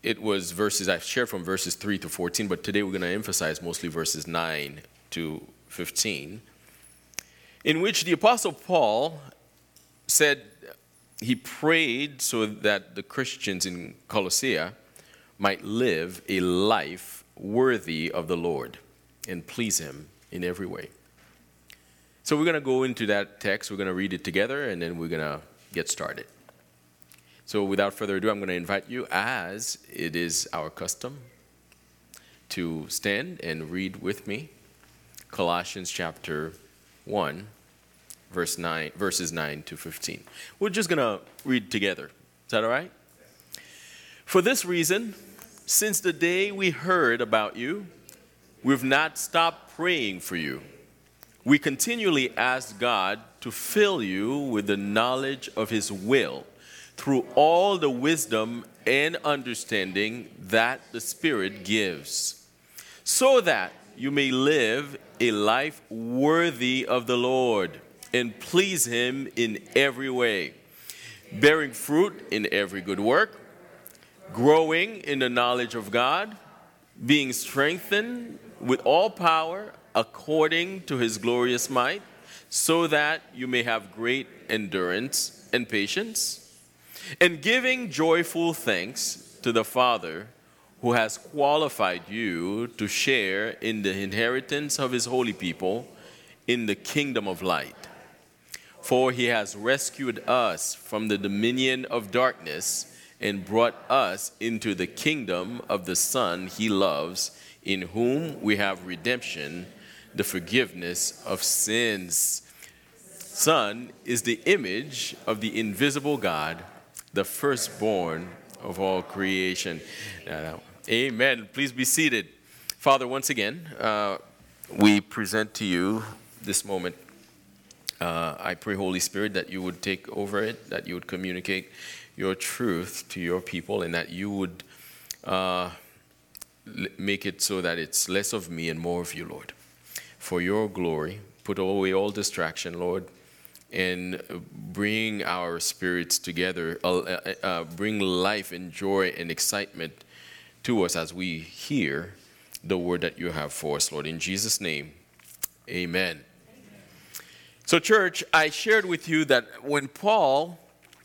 it was verses, I've shared from verses 3 to 14, but today we're going to emphasize mostly verses 9 to 15, in which the Apostle Paul said he prayed so that the Christians in Colossae might live a life worthy of the Lord and please him in every way. So we're going to go into that text, we're going to read it together, and then we're going to get started. So without further ado, I'm going to invite you, as it is our custom, to stand and read with me Colossians chapter 1, verses 9 to 15. We're just going to read together. Is that all right? For this reason, since the day we heard about you, we've not stopped praying for you. We continually ask God to fill you with the knowledge of his will through all the wisdom and understanding that the Spirit gives, so that you may live a life worthy of the Lord and please him in every way, bearing fruit in every good work, growing in the knowledge of God, being strengthened with all power according to his glorious might, so that you may have great endurance and patience, and giving joyful thanks to the Father who has qualified you to share in the inheritance of his holy people in the kingdom of light. For he has rescued us from the dominion of darkness and brought us into the kingdom of the Son he loves, in whom we have redemption, the forgiveness of sins. Son is the image of the invisible God, the firstborn of all creation. Amen. Please be seated. Father, once again, we present to you this moment. I pray, Holy Spirit, that you would take over it, that you would communicate your truth to your people, and that you would make it so that it's less of me and more of you, Lord. For your glory, put away all distraction, Lord, and bring our spirits together, bring life and joy and excitement to us as we hear the word that you have for us, Lord. In Jesus' name, amen. So, church, I shared with you that when Paul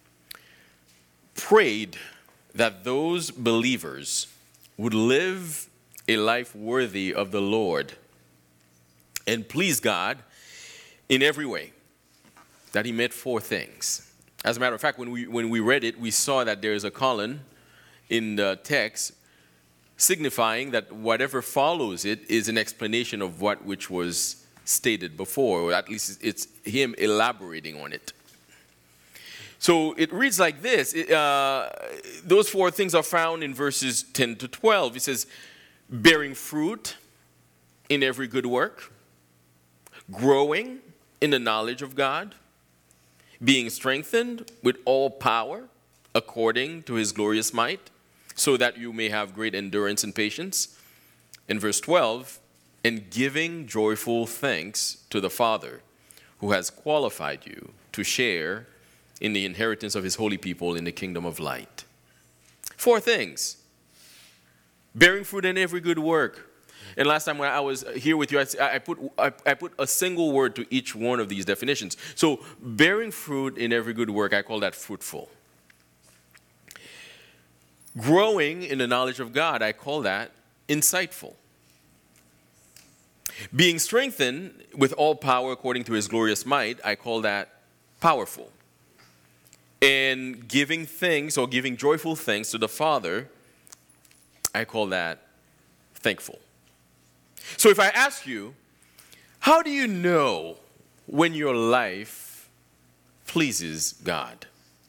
prayed that those believers would live a life worthy of the Lord and please God in every way, that he meant four things. As a matter of fact, when we read it, we saw that there is a colon in the text signifying that whatever follows it is an explanation of what which was stated before, or at least it's him elaborating on it. So it reads like this. Those four things are found in verses 10 to 12. It says, bearing fruit in every good work, growing in the knowledge of God, being strengthened with all power according to his glorious might, so that you may have great endurance and patience. In verse 12, and giving joyful thanks to the Father who has qualified you to share in the inheritance of his holy people in the kingdom of light. Four things. Bearing fruit in every good work. And last time when I was here with you, I put a single word to each one of these definitions. So bearing fruit in every good work, I call that fruitful. Growing in the knowledge of God, I call that insightful. Being strengthened with all power according to his glorious might, I call that powerful. And giving thanks or giving joyful thanks to the Father, I call that thankful. So if I ask you, how do you know when your life pleases God?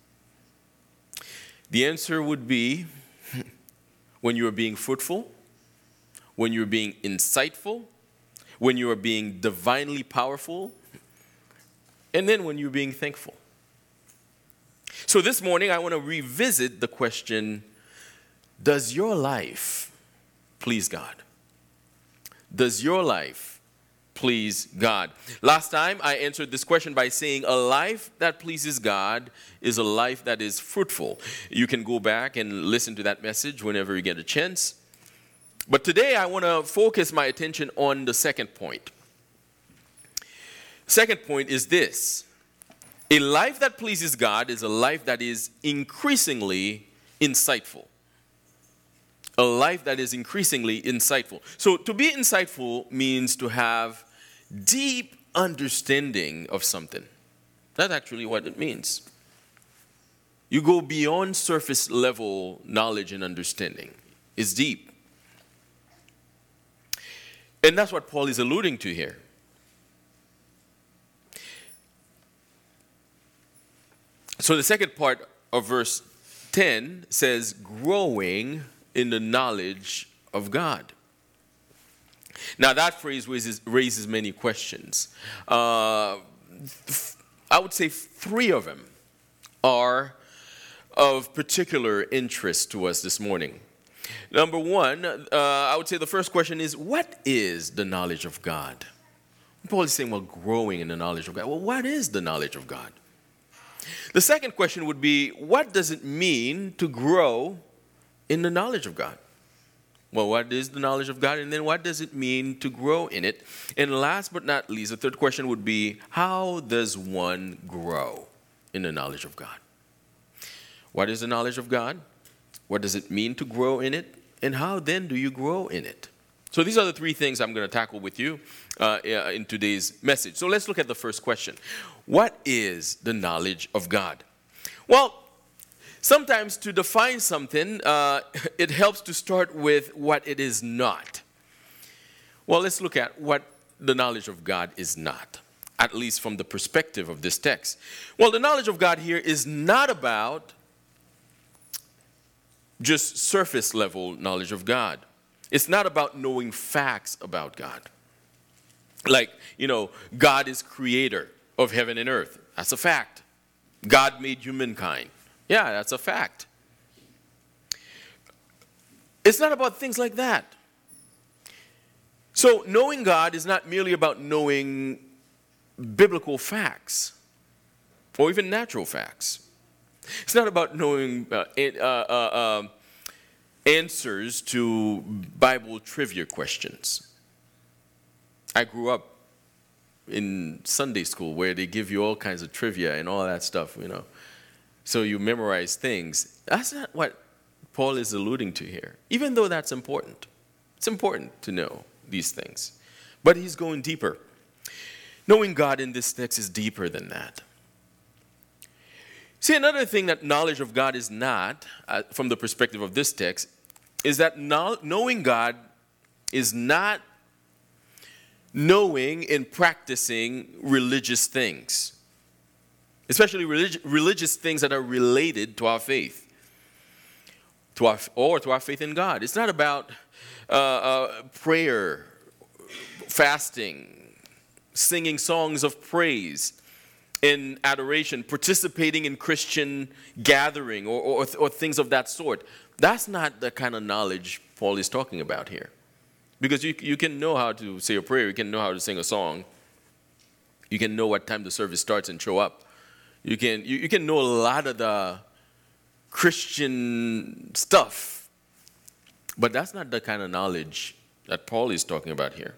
The answer would be when you are being fruitful, when you're being insightful, when you are being divinely powerful, and then when you're being thankful. So this morning I want to revisit the question, does your life please God? Does your life please God? Last time I answered this question by saying a life that pleases God is a life that is fruitful. You can go back and listen to that message whenever you get a chance. But today I want to focus my attention on the second point. Second point is this. A life that pleases God is a life that is increasingly insightful. A life that is increasingly insightful. So to be insightful means to have deep understanding of something. That's actually what it means. You go beyond surface level knowledge and understanding. It's deep. And that's what Paul is alluding to here. So the second part of verse 10 says, growing in the knowledge of God. Now that phrase raises many questions. I would say 3 of them are of particular interest to us this morning. Number 1, I would say the first question is, what is the knowledge of God? Paul is saying, well, growing in the knowledge of God. Well, what is the knowledge of God? The second question would be, what does it mean to grow in the knowledge of God? Well, what is the knowledge of God? And then what does it mean to grow in it? And last but not least, the third question would be, how does one grow in the knowledge of God? What is the knowledge of God? What does it mean to grow in it? And how then do you grow in it? So these are the 3 things I'm going to tackle with you in today's message. So let's look at the first question. What is the knowledge of God? Well, sometimes to define something, it helps to start with what it is not. Well, let's look at what the knowledge of God is not, at least from the perspective of this text. Well, the knowledge of God here is not about just surface level knowledge of God. It's not about knowing facts about God. Like, God is creator of heaven and earth. That's a fact. God made humankind. Yeah, that's a fact. It's not about things like that. So knowing God is not merely about knowing biblical facts or even natural facts. It's not about knowing answers to Bible trivia questions. I grew up in Sunday school where they give you all kinds of trivia and all that stuff, So you memorize things. That's not what Paul is alluding to here, even though that's important. It's important to know these things. But he's going deeper. Knowing God in this text is deeper than that. See, another thing that knowledge of God is not, from the perspective of this text, is that knowing God is not knowing and practicing religious things, especially religious things that are related to our faith, to our faith in God. It's not about prayer, fasting, singing songs of praise, in adoration, participating in Christian gathering or things of that sort. That's not the kind of knowledge Paul is talking about here. Because you can know how to say a prayer, you can know how to sing a song, you can know what time the service starts and show up. You can know a lot of the Christian stuff, but that's not the kind of knowledge that Paul is talking about here.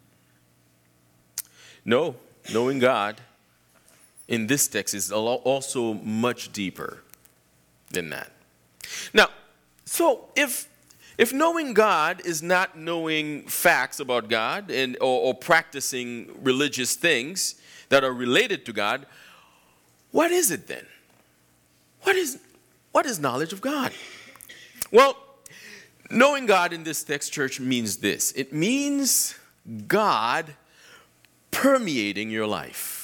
No, knowing God in this text is also much deeper than that. Now, so if knowing God is not knowing facts about God or practicing religious things that are related to God, what is it then? What is knowledge of God? Well, knowing God in this text, church, means this. It means God permeating your life.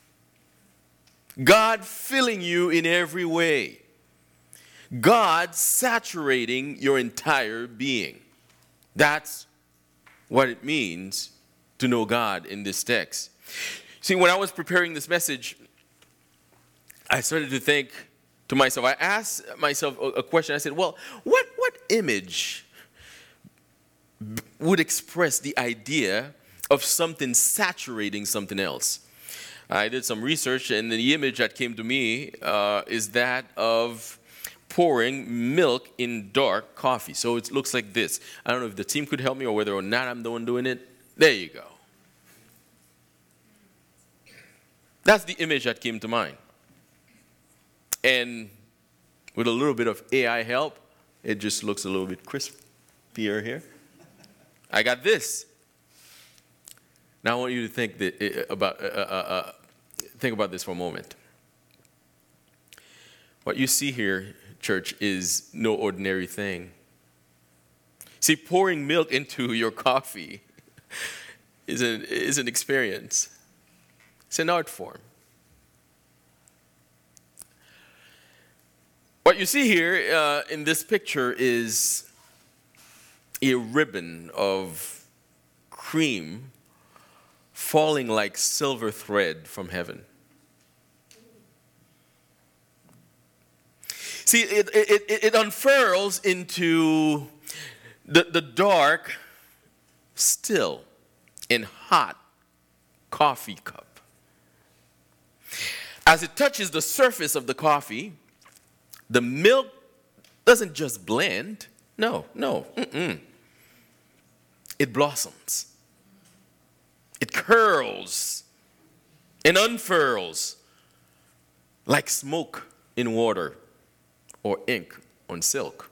God filling you in every way. God saturating your entire being. That's what it means to know God in this text. See, when I was preparing this message, I started to think to myself, I asked myself a question. I said, well, what image would express the idea of something saturating something else. I did some research, and the image that came to me is that of pouring milk in dark coffee. So it looks like this. I don't know if the team could help me or whether or not I'm the one doing it. There you go. That's the image that came to mind. And with a little bit of AI help, it just looks a little bit crispier here. I got this. Now I want you to think about this for a moment. What you see here, church, is no ordinary thing. See, pouring milk into your coffee is an experience. It's an art form. What you see here in this picture is a ribbon of cream falling like silver thread from heaven. See, it unfurls into the dark, still, and hot coffee cup. As it touches the surface of the coffee, the milk doesn't just blend. No. It blossoms. It curls and unfurls like smoke in water or ink on silk.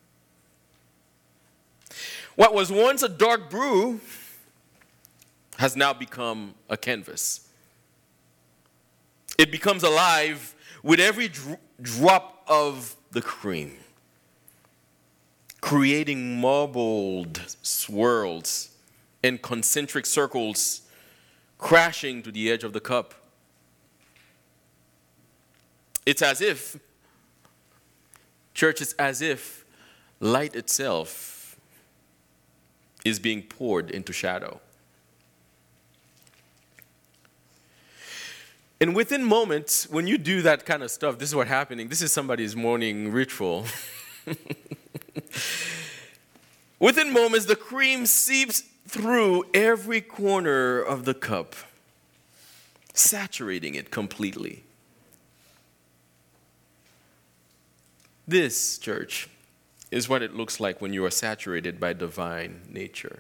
What was once a dark brew has now become a canvas. It becomes alive with every drop of the cream, creating marbled swirls and concentric circles crashing to the edge of the cup. It's as if, church, it's as if light itself is being poured into shadow. And within moments, when you do that kind of stuff, this is what's happening. This is somebody's morning ritual. Within moments, the cream seeps through every corner of the cup, saturating it completely. This, church, is what it looks like when you are saturated by divine nature.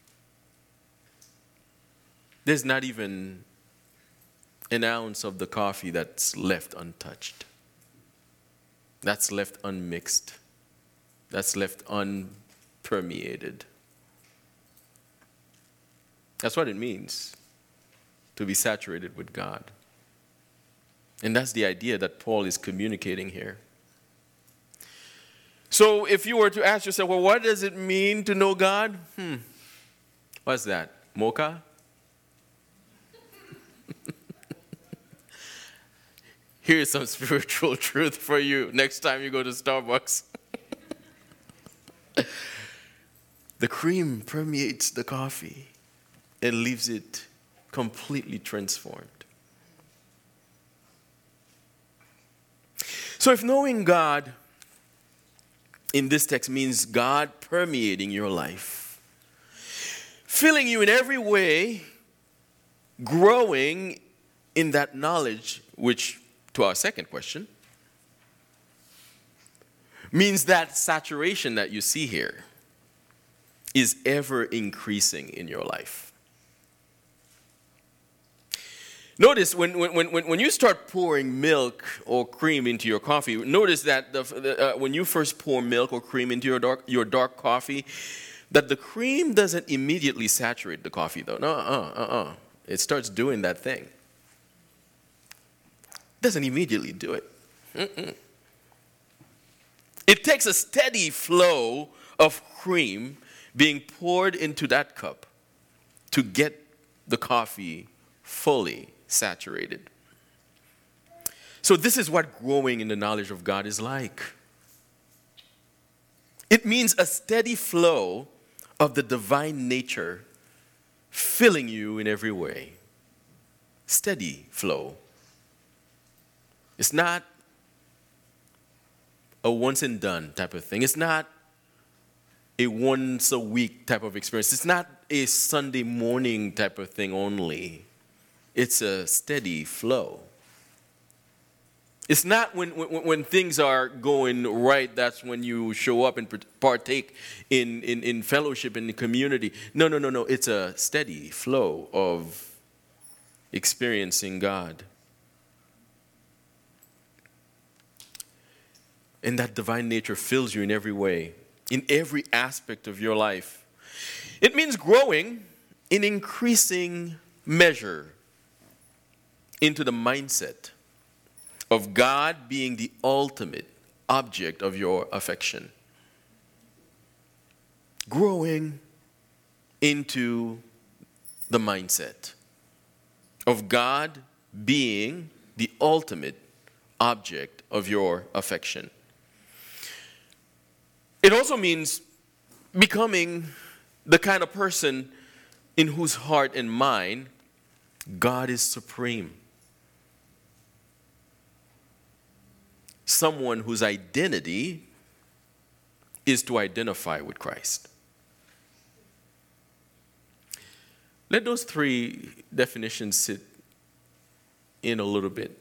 There's not even an ounce of the coffee that's left untouched, that's left unmixed, that's left unpermeated. That's what it means to be saturated with God. And that's the idea that Paul is communicating here. So if you were to ask yourself, well, what does it mean to know God? What's that? Mocha? Here's some spiritual truth for you next time you go to Starbucks. The cream permeates the coffee and leaves it completely transformed. So if knowing God in this text means God permeating your life, filling you in every way, growing in that knowledge, which, to our second question, means that saturation that you see here is ever increasing in your life. Notice when you start pouring milk or cream into your coffee, notice that when you first pour milk or cream into your dark coffee, that the cream doesn't immediately saturate the coffee, though. No, It starts doing that thing. Doesn't immediately do it. It takes a steady flow of cream being poured into that cup to get the coffee fully saturated. So this is what growing in the knowledge of God is like. It means a steady flow of the divine nature filling you in every way. Steady flow. It's not a once and done type of thing. It's not a once a week type of experience. It's not a Sunday morning type of thing only. It's a steady flow. It's not when things are going right, that's when you show up and partake in fellowship in the community. No. It's a steady flow of experiencing God. And that divine nature fills you in every way, in every aspect of your life. It means growing in increasing measure into the mindset of God being the ultimate object of your affection. Growing into the mindset of God being the ultimate object of your affection. It also means becoming the kind of person in whose heart and mind God is supreme. Someone whose identity is to identify with Christ. Let those three definitions sit in a little bit.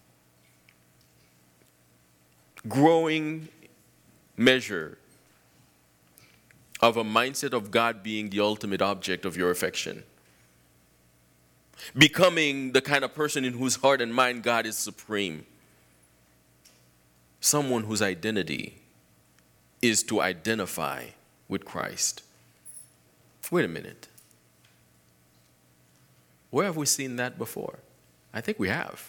Growing measure of a mindset of God being the ultimate object of your affection. Becoming the kind of person in whose heart and mind God is supreme. Someone whose identity is to identify with Christ. Wait a minute. Where have we seen that before? I think we have.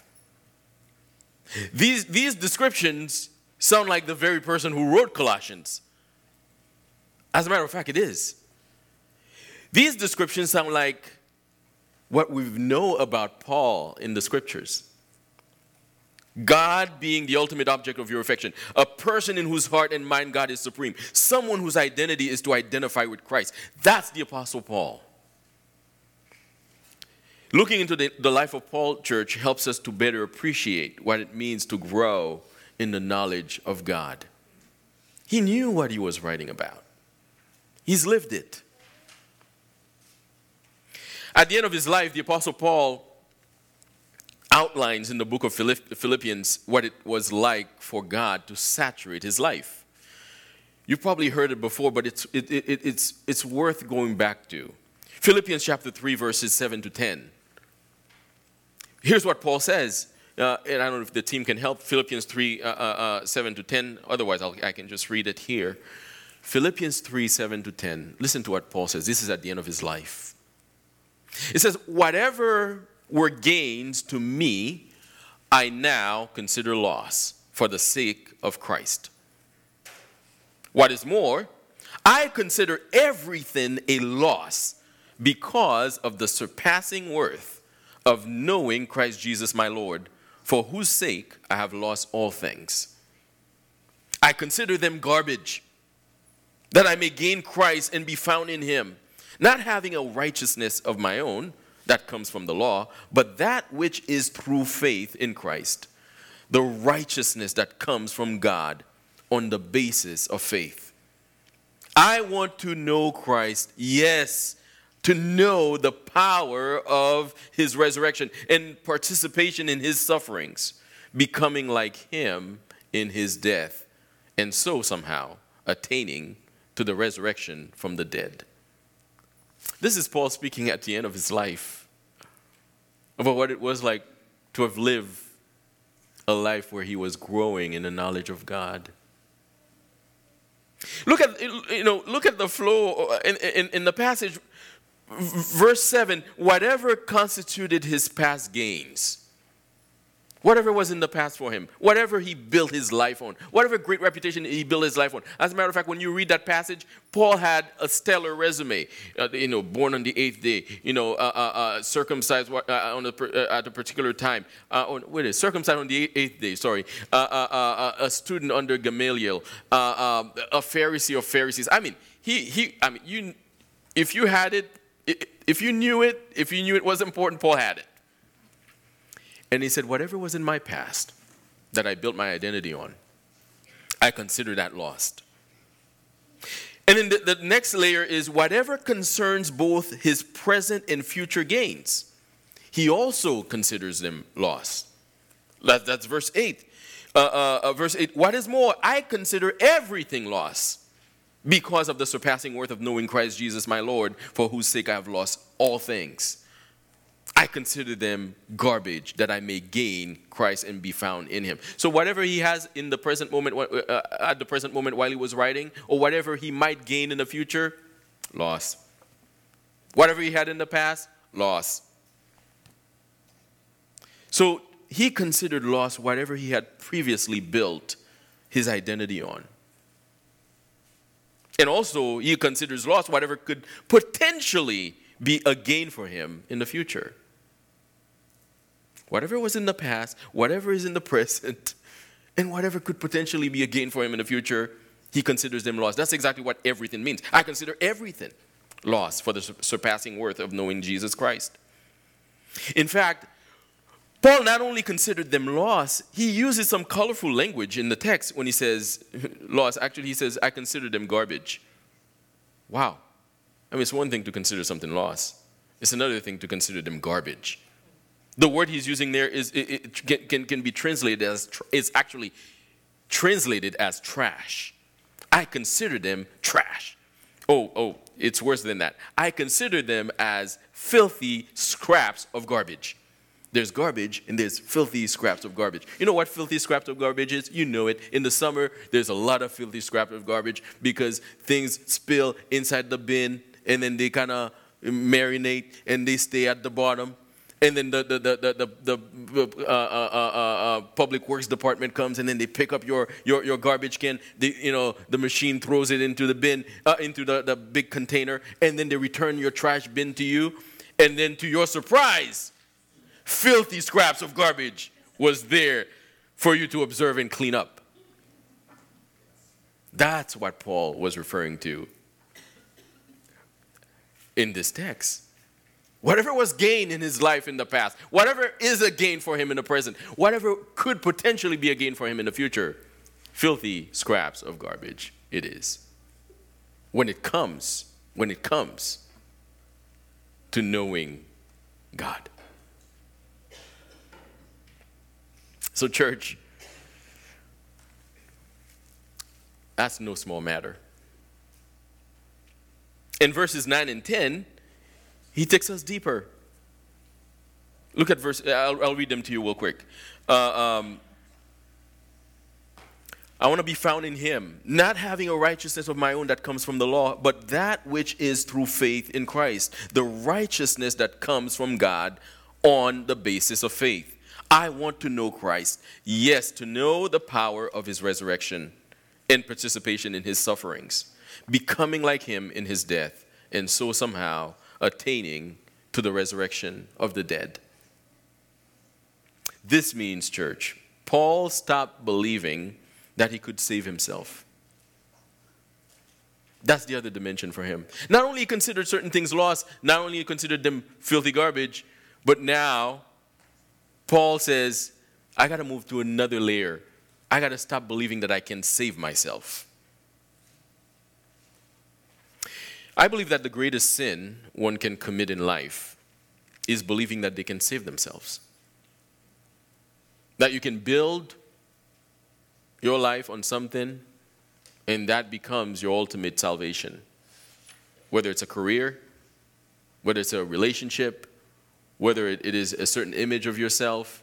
These descriptions sound like the very person who wrote Colossians. As a matter of fact, it is. These descriptions sound like what we know about Paul in the scriptures. God being the ultimate object of your affection. A person in whose heart and mind God is supreme. Someone whose identity is to identify with Christ. That's the Apostle Paul. Looking into the life of Paul, church, helps us to better appreciate what it means to grow in the knowledge of God. He knew what he was writing about. He's lived it. At the end of his life, the Apostle Paul outlines in the book of Philippians what it was like for God to saturate his life. You've probably heard it before, but it's worth going back to. Philippians chapter 3, verses 7 to 10. Here's what Paul says, and I don't know if the team can help. Philippians 3, 7 to 10. Otherwise, I can just read it here. Philippians 3, 7 to 10. Listen to what Paul says. This is at the end of his life. It says, whatever were gains to me, I now consider loss for the sake of Christ. What is more, I consider everything a loss because of the surpassing worth of knowing Christ Jesus my Lord, for whose sake I have lost all things. I consider them garbage, that I may gain Christ and be found in him, not having a righteousness of my own that comes from the law, but that which is through faith in Christ, the righteousness that comes from God on the basis of faith. I want to know Christ, yes, to know the power of his resurrection and participation in his sufferings, becoming like him in his death, and so somehow attaining to the resurrection from the dead. This is Paul speaking at the end of his life about what it was like to have lived a life where he was growing in the knowledge of God. Look at the flow in the passage. Verse 7, whatever constituted his past gains, whatever was in the past for him, whatever he built his life on, whatever great reputation he built his life on. As a matter of fact, when you read that passage, Paul had a stellar resume. Born on the 8th day, circumcised at a particular time. Circumcised on the 8th day, sorry. A student under Gamaliel, a Pharisee of Pharisees. If you had it, if you knew it was important, Paul had it. And he said, whatever was in my past that I built my identity on, I consider that lost. And then the next layer is whatever concerns both his present and future gains, he also considers them loss. That's verse 8. Verse 8, what is more, I consider everything loss because of the surpassing worth of knowing Christ Jesus my Lord, for whose sake I have lost all things. I consider them garbage that I may gain Christ and be found in him. So whatever he has in the present moment, at the present moment while he was writing, or whatever he might gain in the future, loss. Whatever he had in the past, loss. So he considered loss whatever he had previously built his identity on. And also he considers loss whatever could potentially be a gain for him in the future. Whatever was in the past, whatever is in the present, and whatever could potentially be a gain for him in the future, he considers them loss. That's exactly what everything means. I consider everything loss for the surpassing worth of knowing Jesus Christ. In fact, Paul not only considered them loss, he uses some colorful language in the text when he says loss. Actually, he says, I consider them garbage. Wow. I mean, it's one thing to consider something loss. It's another thing to consider them garbage. The word he's using there can be translated as, is actually translated as trash. I consider them trash. Oh, it's worse than that. I consider them as filthy scraps of garbage. There's garbage and there's filthy scraps of garbage. You know what filthy scraps of garbage is? You know it. In the summer, there's a lot of filthy scraps of garbage because things spill inside the bin and then they kind of marinate and they stay at the bottom. And then the public works department comes and then they pick up your garbage can. The machine throws it into the bin, into the big container, and then they return your trash bin to you. And then to your surprise, filthy scraps of garbage was there for you to observe and clean up. That's what Paul was referring to in this text. Whatever was gain in his life in the past, whatever is a gain for him in the present, whatever could potentially be a gain for him in the future, filthy scraps of garbage it is. When it comes to knowing God. So church, that's no small matter. In verses 9 and 10, he takes us deeper. Look at verse, I'll read them to you real quick. I want to be found in him, not having a righteousness of my own that comes from the law, but that which is through faith in Christ, the righteousness that comes from God on the basis of faith. I want to know Christ, yes, to know the power of his resurrection and participation in his sufferings, becoming like him in his death, and so somehow attaining to the resurrection of the dead. This means, church, Paul stopped believing that he could save himself. That's the other dimension for him. Not only he considered certain things lost, not only he considered them filthy garbage, but now Paul says, I got to move to another layer. I got to stop believing that I can save myself. I believe that the greatest sin one can commit in life is believing that they can save themselves. That you can build your life on something and that becomes your ultimate salvation. Whether it's a career, whether it's a relationship, whether it is a certain image of yourself,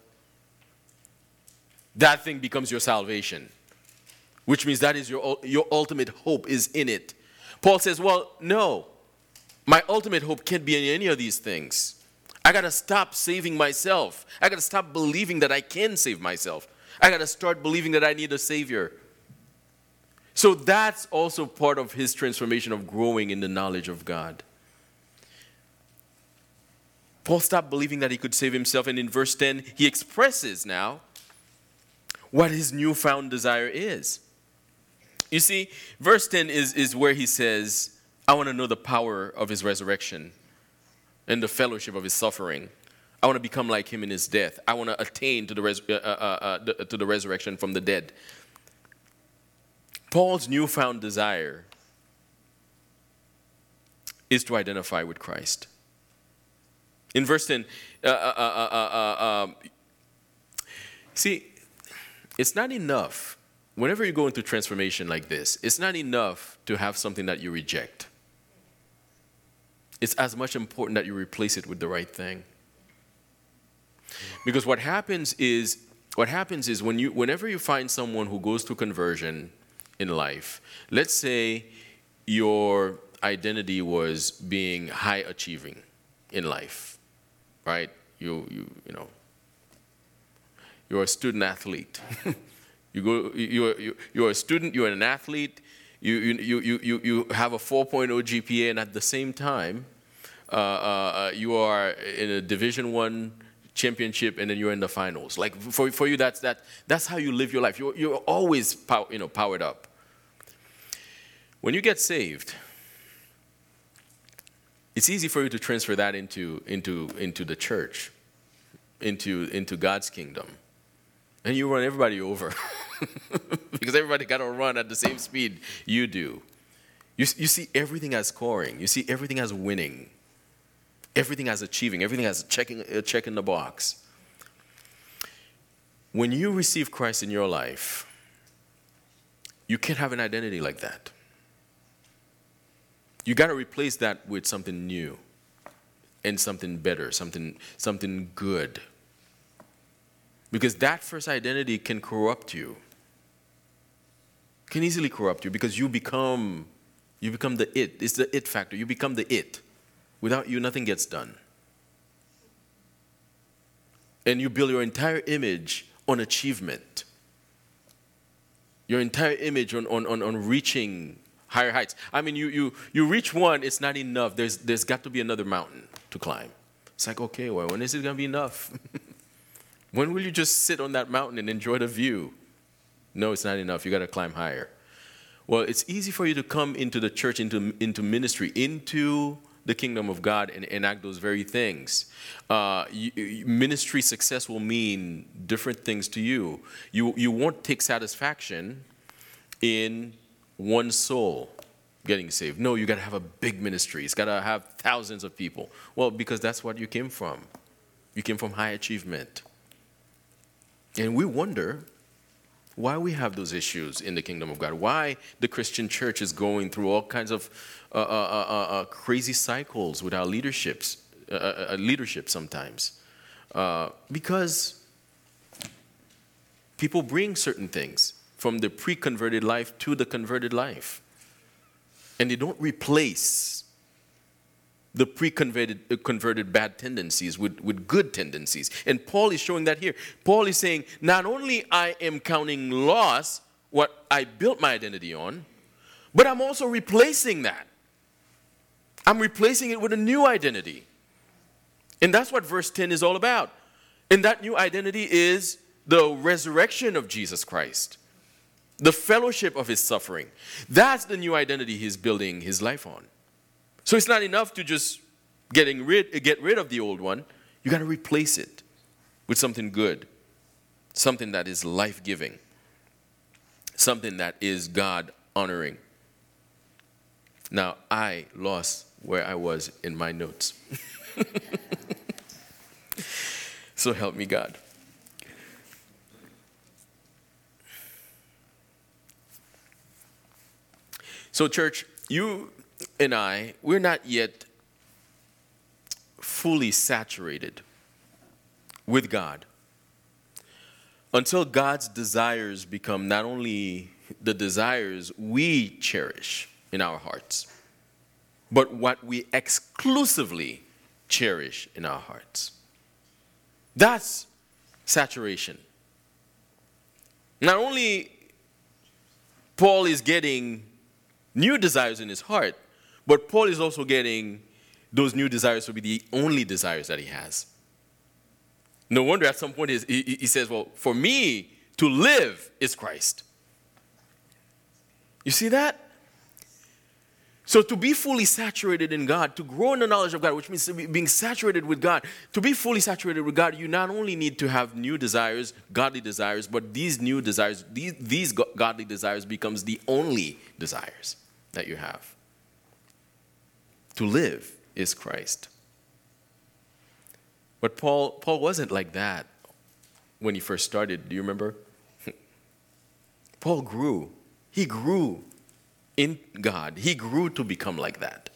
that thing becomes your salvation, which means that is your ultimate hope is in it. Paul says, well, no, my ultimate hope can't be in any of these things. I got to stop saving myself. I got to stop believing that I can save myself. I got to start believing that I need a Savior. So that's also part of his transformation of growing in the knowledge of God. Paul stopped believing that he could save himself, and in verse 10, he expresses now what his newfound desire is. You see, verse 10 is where he says, I want to know the power of his resurrection and the fellowship of his suffering. I want to become like him in his death. I want to attain to the resurrection from the dead. Paul's newfound desire is to identify with Christ. In verse 10, see, it's not enough. Whenever you go into transformation like this, it's not enough to have something that you reject. It's as much important that you replace it with the right thing. Because what happens is whenever you find someone who goes through conversion in life, let's say your identity was being high achieving in life, right? You're a student athlete. You're a student. You're an athlete. You have a 4.0 GPA, and at the same time, you are in a Division I championship, and then you're in the finals. Like for you, that's how you live your life. You're always powered up. When you get saved, it's easy for you to transfer that into the church, into God's kingdom, and you run everybody over because everybody got to run at the same speed you do. You see everything as scoring. You see everything as winning. Everything as achieving. Everything as a check in the box. When you receive Christ in your life, you can't have an identity like that. You got to replace that with something new and something better, something good. Because that first identity can corrupt you. Can easily corrupt you because you become the it. It's the it factor. You become the it. Without you, nothing gets done. And you build your entire image on achievement. Your entire image on reaching higher heights. I mean, you reach one, it's not enough. There's got to be another mountain to climb. It's like, okay, well, when is it going to be enough? When will you just sit on that mountain and enjoy the view? No, it's not enough. You got to climb higher. Well, it's easy for you to come into the church, into ministry, into the kingdom of God and enact those very things. Ministry success will mean different things to you. You won't take satisfaction in one soul getting saved. No, you got to have a big ministry. It's got to have thousands of people. Well, because that's what you came from. You came from high achievement. And we wonder why we have those issues in the kingdom of God. Why the Christian church is going through all kinds of crazy cycles with our leadership sometimes. Because people bring certain things from the pre-converted life to the converted life. And they don't replace the converted bad tendencies with good tendencies. And Paul is showing that here. Paul is saying, not only I am counting loss, what I built my identity on, but I'm also replacing that. I'm replacing it with a new identity. And that's what verse 10 is all about. And that new identity is the resurrection of Jesus Christ. The fellowship of his suffering. That's the new identity he's building his life on. So it's not enough to just get rid of the old one. You got to replace it with something good. Something that is life-giving. Something that is God-honoring. Now, I lost where I was in my notes. So help me God. So church, you and I, we're not yet fully saturated with God until God's desires become not only the desires we cherish in our hearts, but what we exclusively cherish in our hearts. That's saturation. Not only Paul is getting new desires in his heart, but Paul is also getting those new desires to be the only desires that he has. No wonder at some point he says, well, for me to live is Christ. You see that? So to be fully saturated in God, to grow in the knowledge of God, which means being saturated with God, to be fully saturated with God, you not only need to have new desires, godly desires, but these new desires, these godly desires becomes the only desires that you have. To live is Christ. But Paul wasn't like that when he first started. Do you remember? Paul grew. He grew in God. He grew to become like that.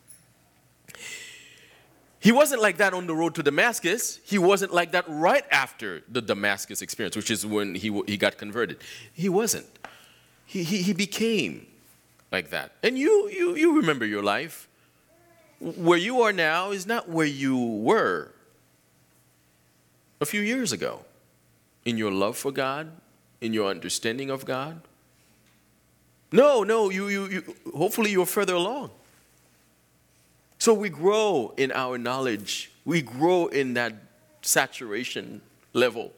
He wasn't like that on the road to Damascus. He wasn't like that right after the Damascus experience, which is when he got converted. He wasn't. He became like that. And you remember your life. Where you are now is not where you were a few years ago. In your love for God, in your understanding of God. No, you hopefully you're further along. So we grow in our knowledge. We grow in that saturation level.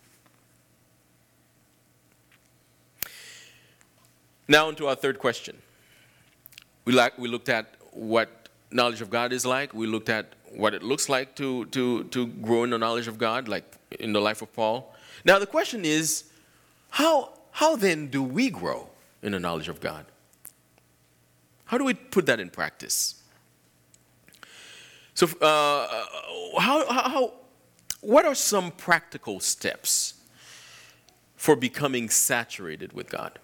Now on to our third question. We looked at what knowledge of God is like. We looked at what it looks like to grow in the knowledge of God, like in the life of Paul. Now the question is, how then do we grow in the knowledge of God? How do we put that in practice? So, what are some practical steps for becoming saturated with God?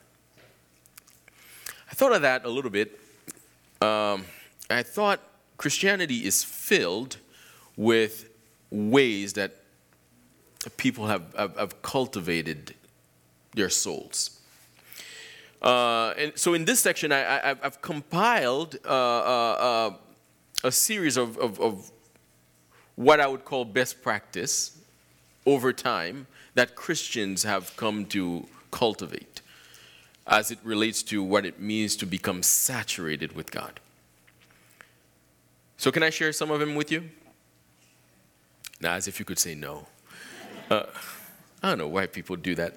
I thought of that a little bit. I thought Christianity is filled with ways that people have cultivated their souls. And so in this section, I've compiled a series of what I would call best practice over time that Christians have come to cultivate as it relates to what it means to become saturated with God. So can I share some of them with you? Now, as if you could say no. I don't know why people do that.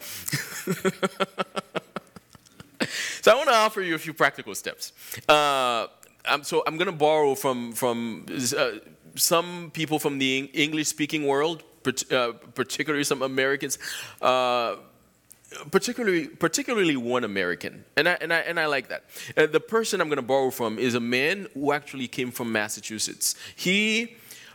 So I want to offer you a few practical steps. I'm going to borrow from some people from the English-speaking world, particularly some Americans, particularly one American, and I like that. The person I'm going to borrow from is a man who actually came from Massachusetts. He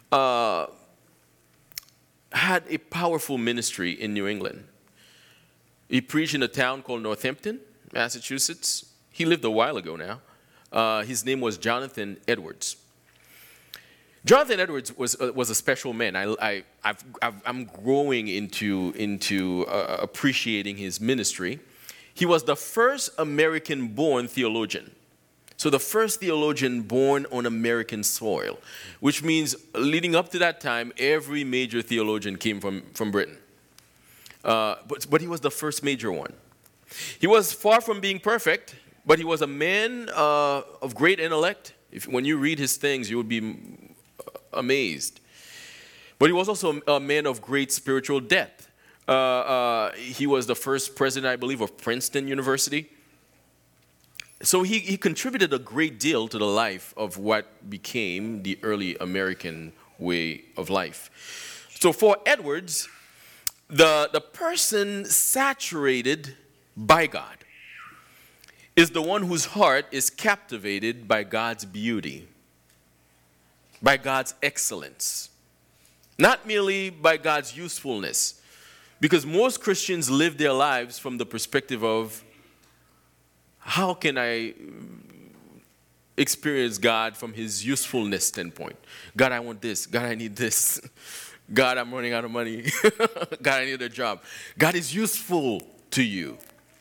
had a powerful ministry in New England. He preached in a town called Northampton, Massachusetts. He lived a while ago now. His name was Jonathan Edwards. Jonathan Edwards was a special man. I'm growing into appreciating his ministry. He was the first American-born theologian. So the first theologian born on American soil, which means leading up to that time, every major theologian came from Britain. But he was the first major one. He was far from being perfect, but he was a man of great intellect. When you read his things, you would be amazed. But he was also a man of great spiritual depth. He was the first president, I believe, of Princeton University. So he contributed a great deal to the life of what became the early American way of life. So for Edwards, the person saturated by God is the one whose heart is captivated by God's beauty, by God's excellence, not merely by God's usefulness. Because most Christians live their lives from the perspective of, how can I experience God from his usefulness standpoint? God, I want this. God, I need this. God, I'm running out of money. God, I need a job. God is useful to you.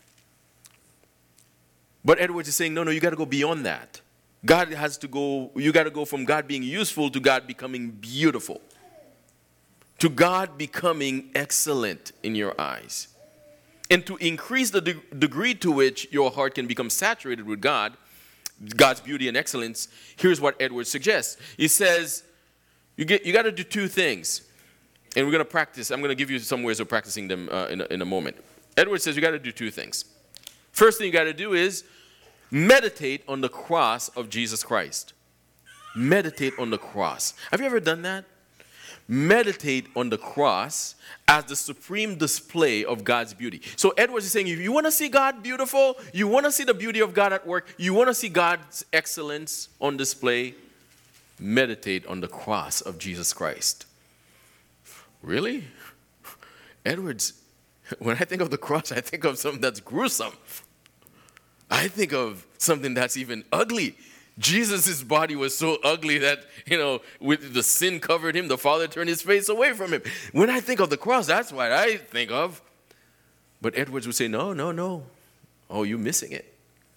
But Edwards is saying, no, you got to go beyond that. You got to go from God being useful to God becoming beautiful, to God becoming excellent in your eyes. And to increase the degree to which your heart can become saturated with God's beauty and excellence, here's what Edwards suggests. He says, you got to do two things. And we're going to practice. I'm going to give you some ways of practicing them in a moment. Edwards says you got to do two things. First thing you got to do is meditate on the cross of Jesus Christ. Meditate on the cross. Have you ever done that? Meditate on the cross as the supreme display of God's beauty. So Edwards is saying, if you want to see God beautiful, you want to see the beauty of God at work, you want to see God's excellence on display, meditate on the cross of Jesus Christ. Really? Edwards, when I think of the cross, I think of something that's gruesome. I think of something that's even ugly. Jesus' body was so ugly that, with the sin covered him, the Father turned his face away from him. When I think of the cross, that's what I think of. But Edwards would say, no. Oh, you're missing it.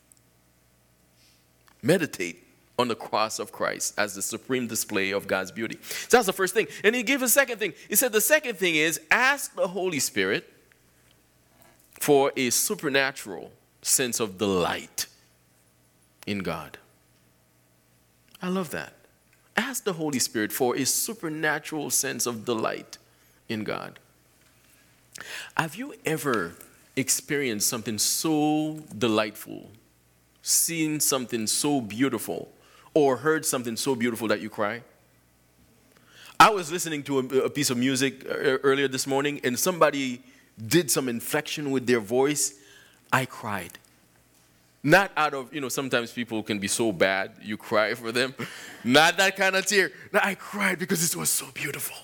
Meditate on the cross of Christ as the supreme display of God's beauty. So that's the first thing. And he gave a second thing. He said the second thing is ask the Holy Spirit for a supernatural sense of delight in God. I love that. Ask the Holy Spirit for a supernatural sense of delight in God. Have you ever experienced something so delightful, seen something so beautiful, or heard something so beautiful that you cry? I was listening to a piece of music earlier this morning, and somebody did some inflection with their voice. I cried. Not out of, sometimes people can be so bad, you cry for them. Not that kind of tear. No, I cried because it was so beautiful.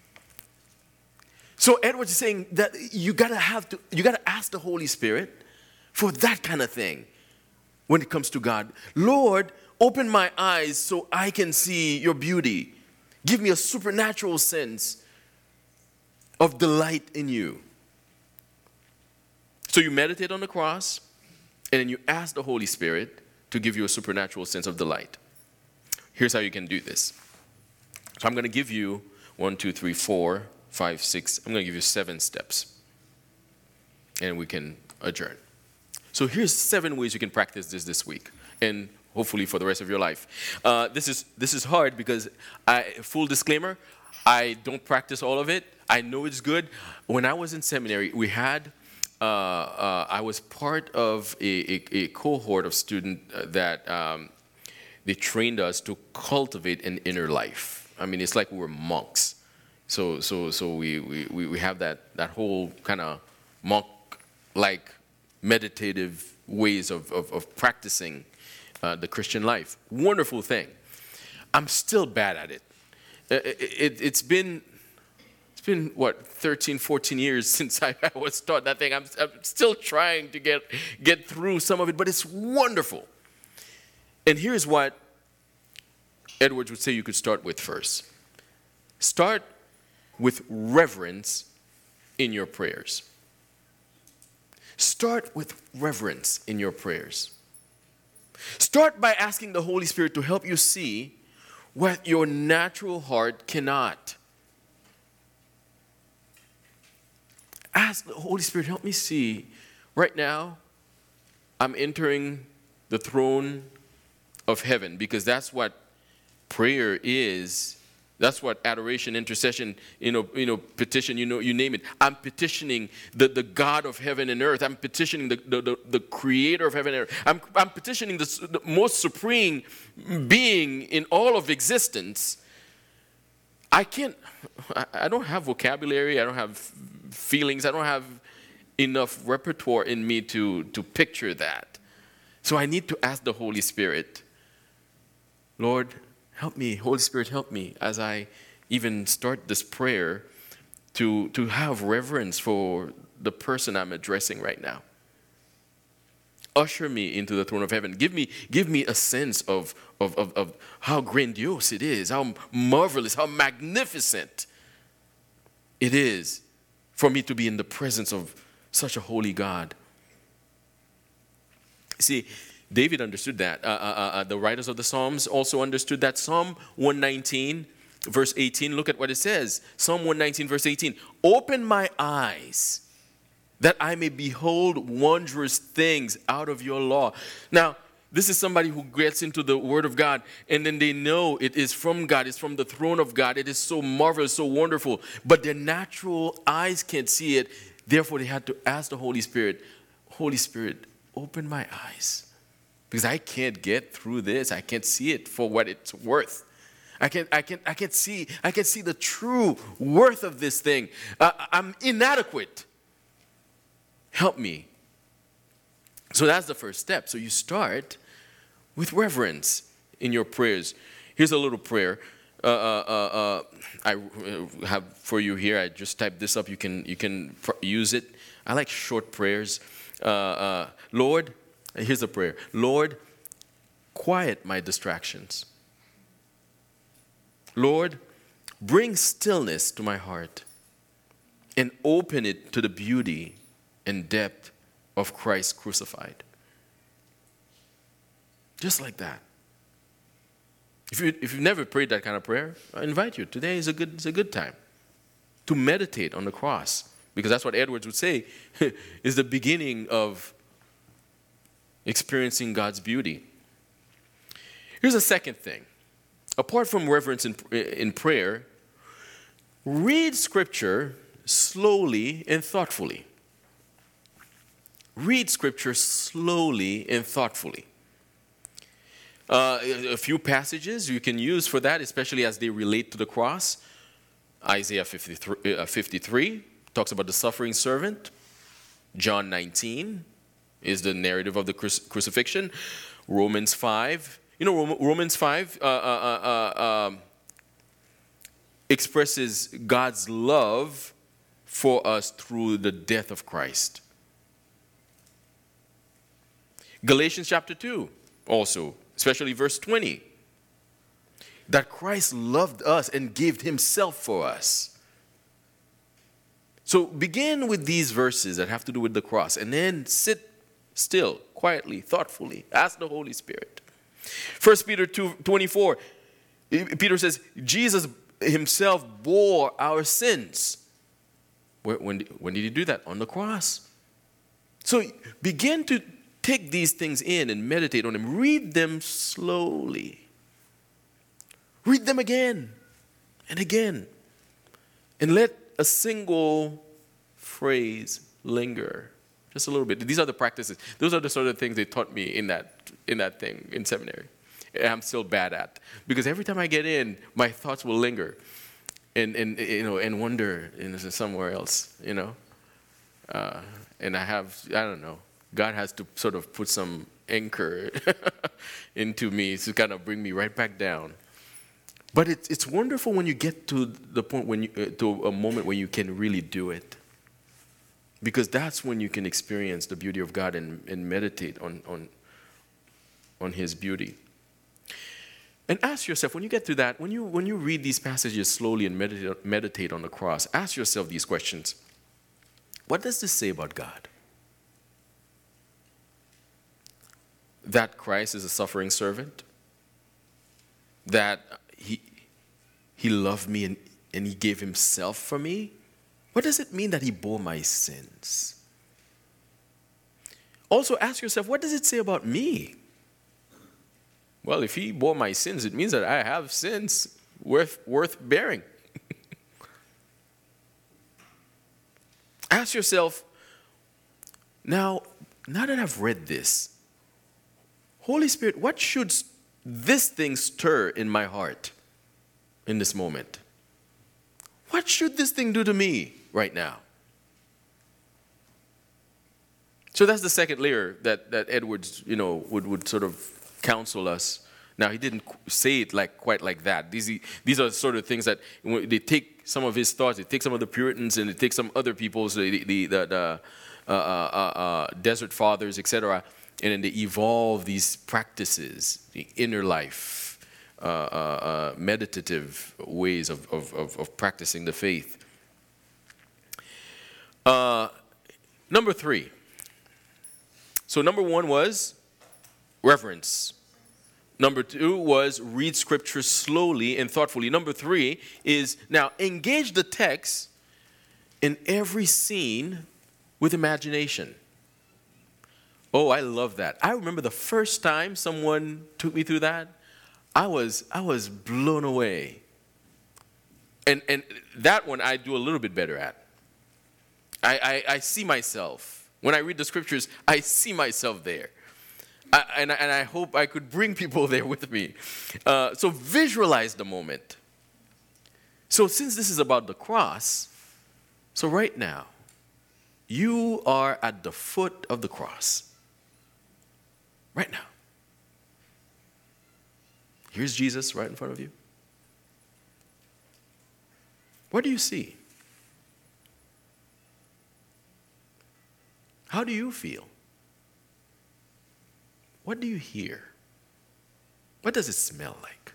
So Edwards is saying that you gotta ask the Holy Spirit for that kind of thing when it comes to God. Lord, open my eyes so I can see your beauty. Give me a supernatural sense of delight in you. So you meditate on the cross, and then you ask the Holy Spirit to give you a supernatural sense of delight. Here's how you can do this. So I'm going to give you 1, 2, 3, 4, 5, 6. I'm going to give you 7 steps. And we can adjourn. So here's 7 ways you can practice this week. And hopefully for the rest of your life. This is hard because, full disclaimer, I don't practice all of it. I know it's good. When I was in seminary, we had... I was part of a cohort of students that they trained us to cultivate an inner life. I mean, it's like we were monks. So we have that whole kind of monk-like meditative ways of practicing the Christian life. Wonderful thing. I'm still bad at it. It's been, 13, 14 years since I was taught that thing. I'm still trying to get through some of it, but it's wonderful. And here's what Edwards would say you could start with first. Start with reverence in your prayers. Start with reverence in your prayers. Start by asking the Holy Spirit to help you see what your natural heart cannot. Ask the Holy Spirit, help me see. Right now, I'm entering the throne of heaven because that's what prayer is. That's what adoration, intercession, petition, you name it. I'm petitioning the God of heaven and earth. I'm petitioning the creator of heaven and earth. I'm petitioning the most supreme being in all of existence. I don't have vocabulary. I don't have feelings. I don't have enough repertoire in me to picture that. So I need to ask the Holy Spirit, Lord, help me. Holy Spirit, help me as I even start this prayer to have reverence for the person I'm addressing right now. Usher me into the throne of heaven. Give me a sense of how grandiose it is, how marvelous, how magnificent it is for me to be in the presence of such a holy God. See, David understood that. The writers of the Psalms also understood that. Psalm 119, verse 18, look at what it says. Psalm 119, verse 18. Open my eyes that I may behold wondrous things out of your law. Now, this is somebody who gets into the Word of God, and then they know it is from God. It's from the throne of God. It is so marvelous, so wonderful. But their natural eyes can't see it. Therefore, they had to ask the Holy Spirit, Holy Spirit, open my eyes. Because I can't get through this. I can't see it for what it's worth. I can't see the true worth of this thing. I'm inadequate. Help me. So that's the first step. So you start with reverence in your prayers. Here's a little prayer. I have for you here. I just typed this up. You can use it. I like short prayers. Lord, here's a prayer. Lord, quiet my distractions. Lord, bring stillness to my heart and open it to the beauty and depth of Christ crucified. Just like that. If you've never prayed that kind of prayer, I invite you. Today is a good time to meditate on the cross, because that's what Edwards would say is the beginning of experiencing God's beauty. Here's a second thing. Apart from reverence in prayer, read Scripture slowly and thoughtfully. Read Scripture slowly and thoughtfully. A few passages you can use for that, especially as they relate to the cross. Isaiah 53 talks about the suffering servant. John 19 is the narrative of the crucifixion. Romans 5. Romans 5 expresses God's love for us through the death of Christ. Galatians chapter 2 also, especially verse 20, that Christ loved us and gave himself for us. So begin with these verses that have to do with the cross, and then sit still, quietly, thoughtfully. Ask the Holy Spirit. 1 Peter 2:24, Peter says, Jesus himself bore our sins. When did he do that? On the cross. So begin to take these things in and meditate on them. Read them slowly. Read them again and again. And let a single phrase linger just a little bit. These are the practices. Those are the sort of things they taught me in that thing in seminary. And I'm still bad at. Because every time I get in, my thoughts will linger and wander somewhere else, and I don't know. God has to sort of put some anchor into me to kind of bring me right back down. But it's wonderful when you get to the point to a moment when you can really do it, because that's when you can experience the beauty of God and meditate on His beauty. And ask yourself, when you get to that, when you read these passages slowly and meditate on the cross, ask yourself these questions. What does this say about God? That Christ is a suffering servant? That he loved me and he gave himself for me? What does it mean that he bore my sins? Also ask yourself, what does it say about me? Well, if he bore my sins, it means that I have sins worth bearing. Ask yourself, now that I've read this, Holy Spirit, what should this thing stir in my heart in this moment? What should this thing do to me right now? So that's the second layer that Edwards, would sort of counsel us. Now, he didn't say it quite like that. These are sort of things that they take some of his thoughts, they take some of the Puritans, and they take some other people's, the Desert Fathers, etc., and then they evolve these practices, the inner life, meditative ways of practicing the faith. Number 3. So number 1 was reverence. Number 2 was read Scripture slowly and thoughtfully. Number 3 is now engage the text in every scene with imagination. Oh, I love that. I remember the first time someone took me through that, I was blown away. And that one I do a little bit better at. I see myself. When I read the Scriptures, I see myself there. And I hope I could bring people there with me. So visualize the moment. So since this is about the cross, so right now, you are at the foot of the cross. Right now. Here's Jesus right in front of you. What do you see? How do you feel? What do you hear? What does it smell like?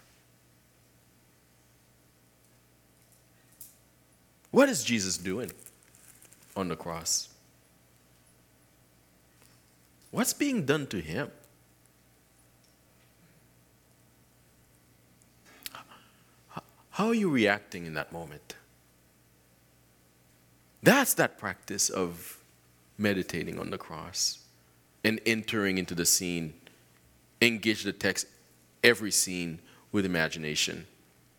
What is Jesus doing on the cross? What's being done to him? How are you reacting in that moment? That's that practice of meditating on the cross and entering into the scene. Engage the text, every scene, with imagination.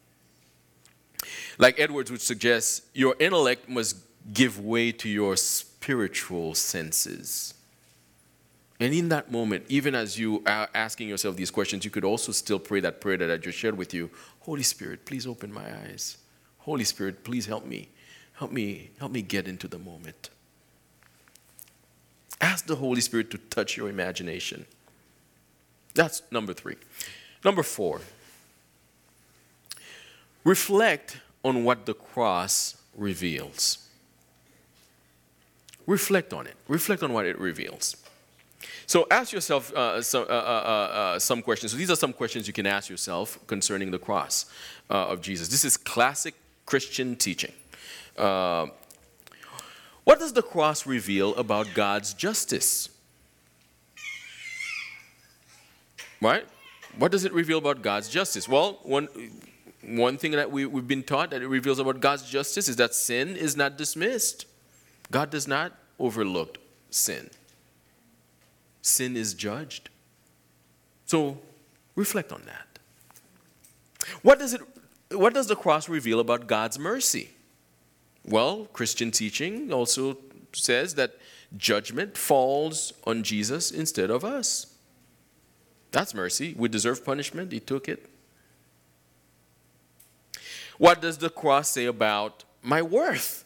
Like Edwards would suggest, your intellect must give way to your spiritual senses. And in that moment, even as you are asking yourself these questions, you could also still pray that prayer that I just shared with you. Holy Spirit, please open my eyes. Holy Spirit, please help me. Help me get into the moment. Ask the Holy Spirit to touch your imagination. That's number 3. Number 4. Reflect on what the cross reveals. Reflect on it. Reflect on what it reveals. So ask yourself some questions. So these are some questions you can ask yourself concerning the cross of Jesus. This is classic Christian teaching. What does the cross reveal about God's justice? Right? What does it reveal about God's justice? Well, one thing that we've been taught that it reveals about God's justice is that sin is not dismissed. God does not overlook sin. Sin is judged. So reflect on that. What does the cross reveal about God's mercy? Well, Christian teaching also says that judgment falls on Jesus instead of us. That's mercy. We deserve punishment. He took it. What does the cross say about my worth?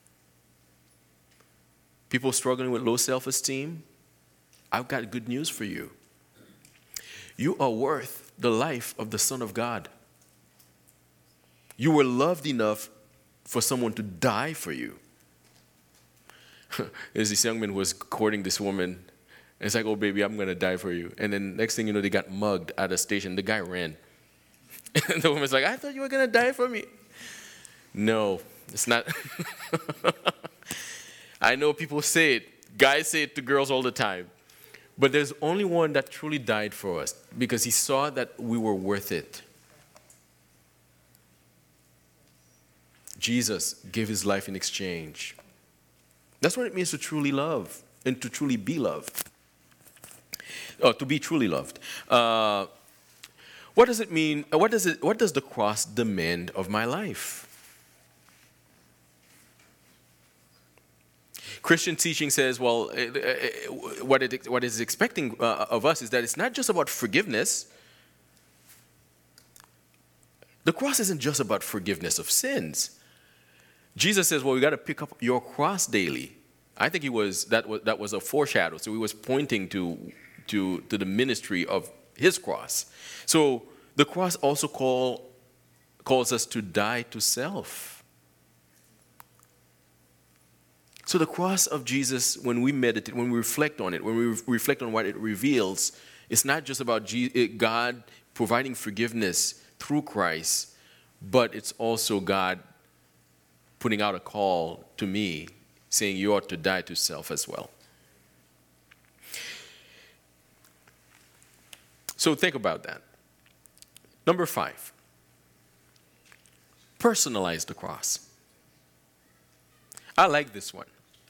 People struggling with low self-esteem, I've got good news for you. You are worth the life of the Son of God. You were loved enough for someone to die for you. There's this young man who was courting this woman. And it's like, oh, baby, I'm going to die for you. And then next thing you know, they got mugged at a station. The guy ran. And the woman's like, I thought you were going to die for me. No, it's not. I know people say it. Guys say it to girls all the time. But there's only one that truly died for us because he saw that we were worth it. Jesus gave his life in exchange. That's what it means to truly love and to truly be loved. Or to be truly loved. What does it mean? What does the cross demand of my life? Christian teaching says, well, what it is expecting of us is that it's not just about forgiveness. The cross isn't just about forgiveness of sins. Jesus says, well, we got to pick up your cross daily. I think that was a foreshadow. So he was pointing to the ministry of his cross. So the cross also calls us to die to self. So the cross of Jesus, when we meditate, when we reflect on it, when we reflect on what it reveals, it's not just about God providing forgiveness through Christ, but it's also God putting out a call to me, saying you ought to die to self as well. So think about that. Number 5, personalize the cross. I like this one.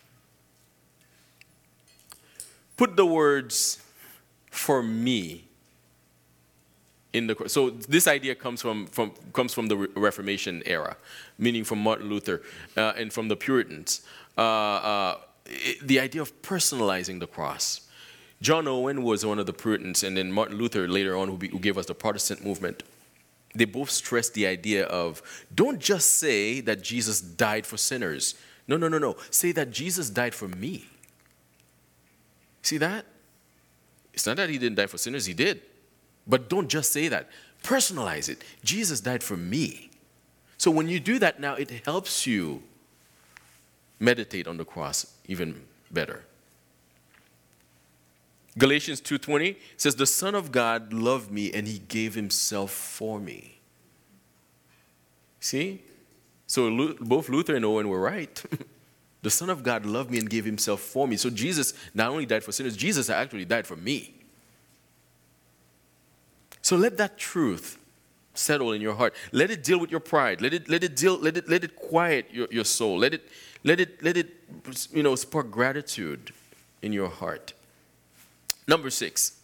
Put the words "for me" in the. So this idea comes from the Reformation era, meaning from Martin Luther and from the Puritans. The idea of personalizing the cross. John Owen was one of the Puritans, and then Martin Luther later on, who gave us the Protestant movement. They both stressed the idea of don't just say that Jesus died for sinners. No. Say that Jesus died for me. See that? It's not that he didn't die for sinners, he did. But don't just say that. Personalize it. Jesus died for me. So when you do that now, it helps you meditate on the cross even better. Galatians 2:20 says, the Son of God loved me and he gave himself for me. See? So both Luther and Owen were right. The Son of God loved me and gave himself for me. So Jesus not only died for sinners, Jesus actually died for me. So let that truth settle in your heart. Let it deal with your pride. Let it quiet your soul. Let it spark gratitude in your heart. Number 6.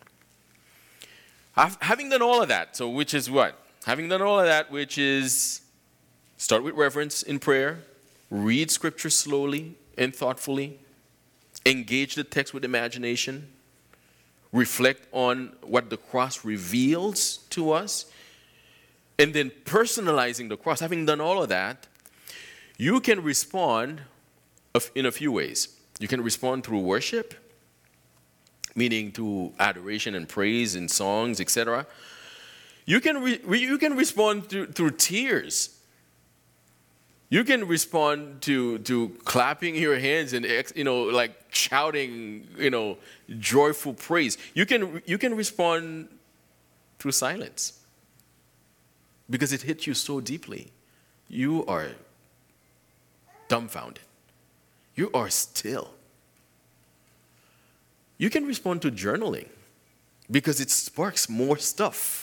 Having done all of that, so which is what? Having done all of that, which is start with reverence in prayer, read scripture slowly and thoughtfully, engage the text with imagination, reflect on what the cross reveals to us, and then personalizing the cross. Having done all of that, you can respond in a few ways. You can respond through worship, meaning through adoration and praise and songs, etc. You can respond through tears. You can respond to clapping your hands and like shouting, joyful praise. You can respond through silence because it hit you so deeply. You are dumbfounded. You are still. You can respond to journaling because it sparks more stuff.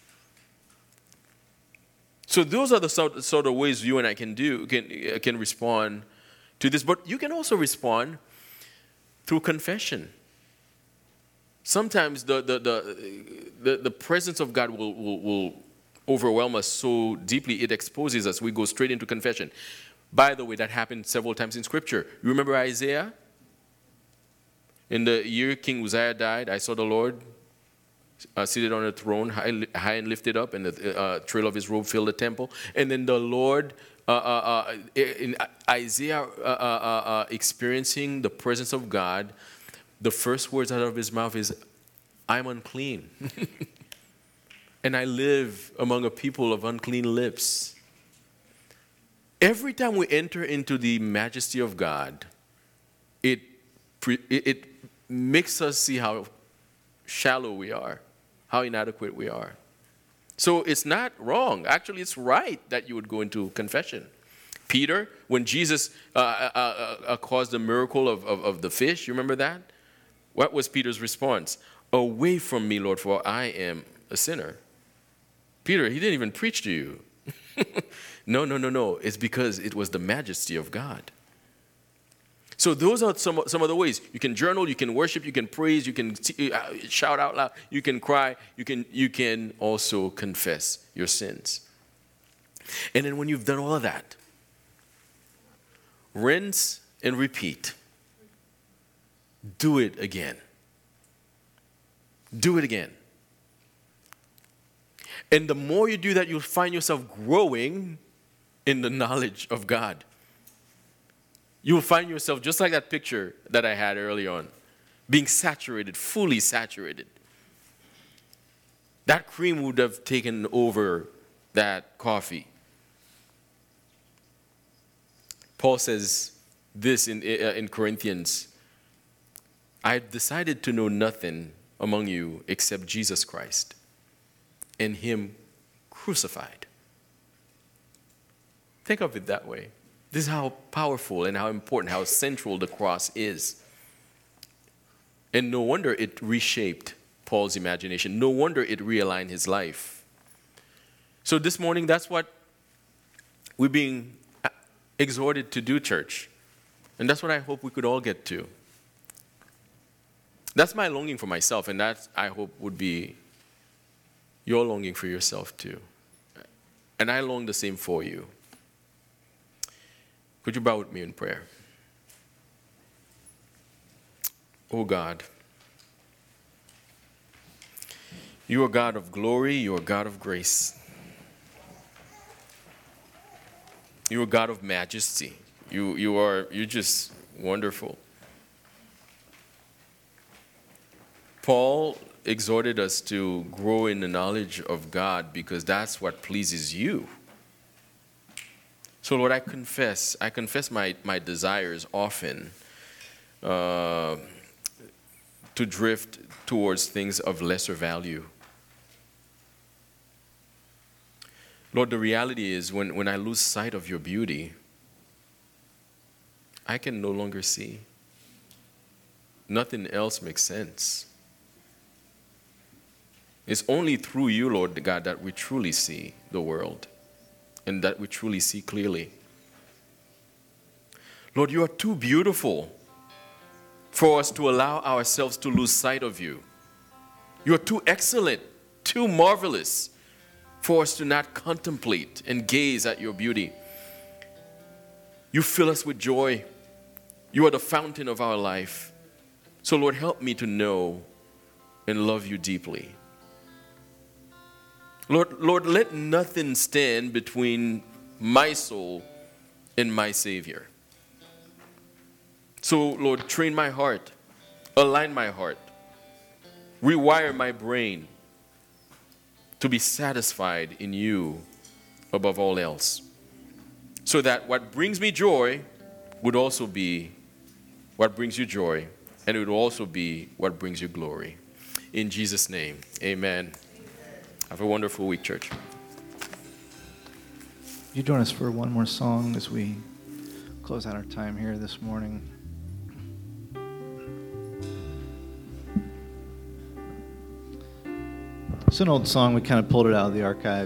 So those are the sort of ways you and I can respond to this. But you can also respond through confession. Sometimes the presence of God will overwhelm us so deeply it exposes us. We go straight into confession. By the way, that happened several times in Scripture. You remember Isaiah? In the year King Uzziah died, I saw the Lord seated on a throne, high and lifted up, and the trail of his robe filled the temple. And then the Lord, in Isaiah experiencing the presence of God, the first words out of his mouth is, I'm unclean. And I live among a people of unclean lips. Every time we enter into the majesty of God, it makes us see how shallow we are, how inadequate we are. So it's not wrong. Actually, it's right that you would go into confession. Peter, when Jesus caused the miracle of the fish, you remember that? What was Peter's response? Away from me, Lord, for I am a sinner. Peter, he didn't even preach to you. No. It's because it was the majesty of God. So those are some of the ways. You can journal, you can worship, you can praise, you can shout out loud, you can cry, you can also confess your sins. And then when you've done all of that, rinse and repeat. Do it again. Do it again. And the more you do that, you'll find yourself growing in the knowledge of God. You'll find yourself, just like that picture that I had early on, being saturated, fully saturated. That cream would have taken over that coffee. Paul says this in Corinthians, I've decided to know nothing among you except Jesus Christ and him crucified. Think of it that way. This is how powerful and how important, how central the cross is. And no wonder it reshaped Paul's imagination. No wonder it realigned his life. So this morning, that's what we're being exhorted to do, church. And that's what I hope we could all get to. That's my longing for myself, and that, I hope, would be your longing for yourself too. And I long the same for you. Could you bow with me in prayer? Oh God, you are God of glory, you are God of grace. You are God of majesty. You're just wonderful. Paul exhorted us to grow in the knowledge of God because that's what pleases you. So, Lord, I confess my desires often to drift towards things of lesser value. Lord, the reality is when I lose sight of your beauty, I can no longer see. Nothing else makes sense. It's only through you, Lord God, that we truly see the world and that we truly see clearly. Lord, you are too beautiful for us to allow ourselves to lose sight of you. You are too excellent, too marvelous for us to not contemplate and gaze at your beauty. You fill us with joy. You are the fountain of our life. So, Lord, help me to know and love you deeply. Lord, let nothing stand between my soul and my Savior. So, Lord, train my heart, align my heart, rewire my brain to be satisfied in you above all else, so that what brings me joy would also be what brings you joy, and it would also be what brings you glory. In Jesus' name, amen. Have a wonderful week, church. You join us for one more song as we close out our time here this morning. It's an old song. We kind of pulled it out of the archive.